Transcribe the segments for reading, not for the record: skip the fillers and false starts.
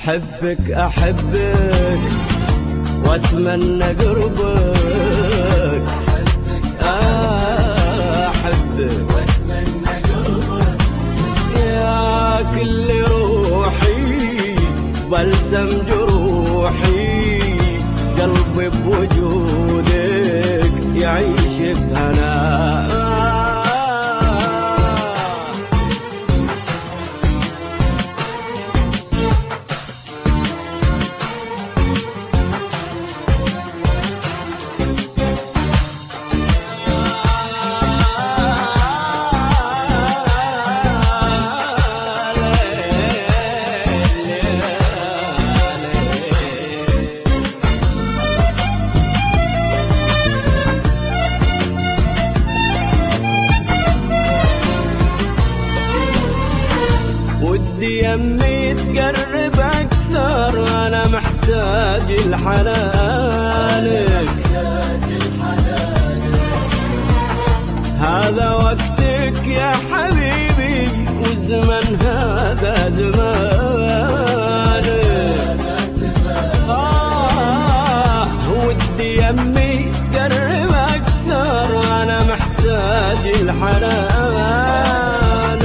أحبك أحبك وأتمنى قربك، أحبك واتمنى قربك يا كل روحي بلسم جروحي، قلبي بوجودك يعيش بهنا. ودي يمي تقرب أكثر، أنا محتاج لحنانك، هذا وقتك يا حبيبي والزمن هذا زمانك. ودي يمي تقرب أكثر، أنا محتاج لحنانك،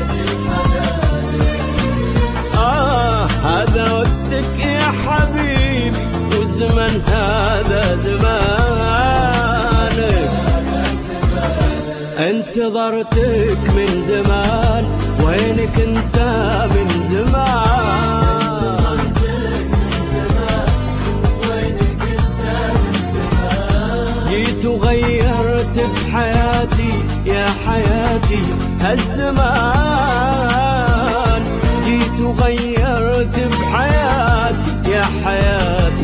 هذا وقتك يا حبيبي والزمن هذا زمانك. انتظرتك من زمان، وينك انت من زمان؟ جيت وغيرت بحياتي يا حياتي هالزمان، جيت وغيرت بحياتي يا حياتي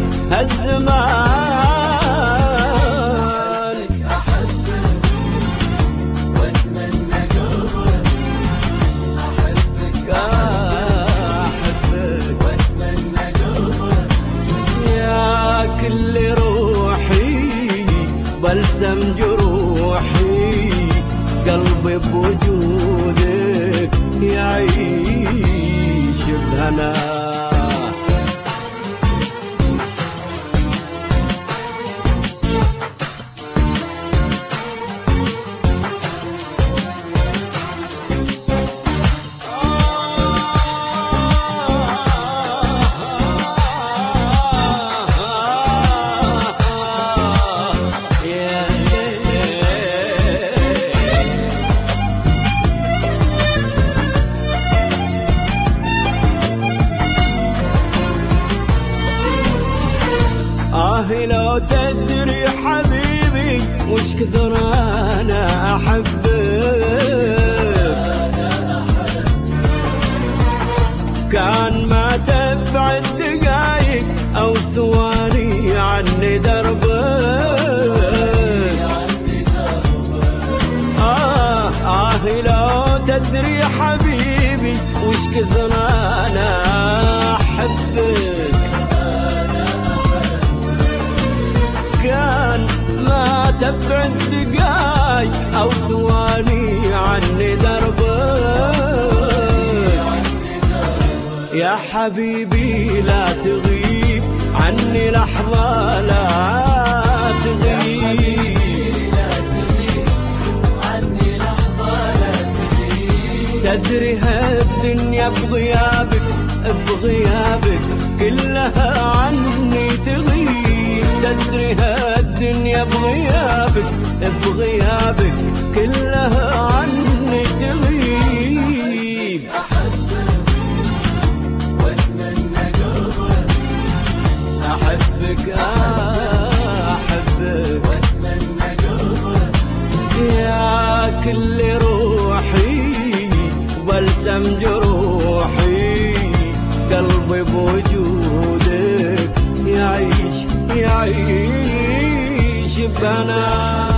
هالزمان. أحبك واتمنى قربك، أحبك أحبك واتمنى قربك يا كل روحي بلسم جروحي، قلبي بوجودك يعيش بهنا. لو تدري حبيبي وش كثر أنا أحبك، كان ما تبعد دقايق أو ثواني عني دربك. لو تدري حبيبي وش كثر أنا أحبك، كان ما تبعد دقايق أو ثواني عني دربك. يا حبيبي لا تغيب عني لحظة، لا تغيب عني لحظة، لا تغيب. تدري هالدنيا بغيابك بغيابك كلها عني تغيب، تدري هالدنيا بغيابك بغيابك كلها عني تغيب. أحبك واتمنى قربك، أحبك أحبك واتمنى قربك يا كل روحي بلسم جروحي، قلبي بوجودك يعيش بنا.